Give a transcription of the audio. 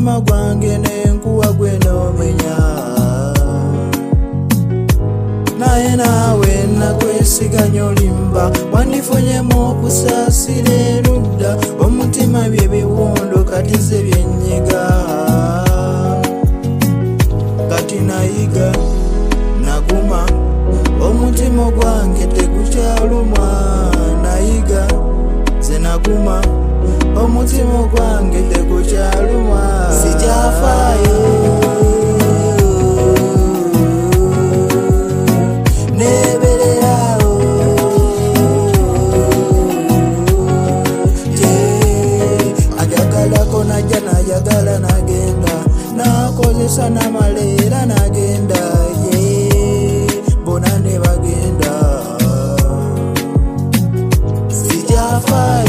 omutima gwange nenkuwa gwe n'omenya naye naawe nakwesiganya olimba wandifunyemu okusaasira erudda omutima bye biwundo kati ze byenyiga kati nayiga naguma omutima gwange tegukyaluma nayiga ze naguma omutima gwange tegukyaluma sijafaayo nebererawo ajagalako najja najagala nagenda nakozesa namaleera nagenda bona ne bagenda sijafaayo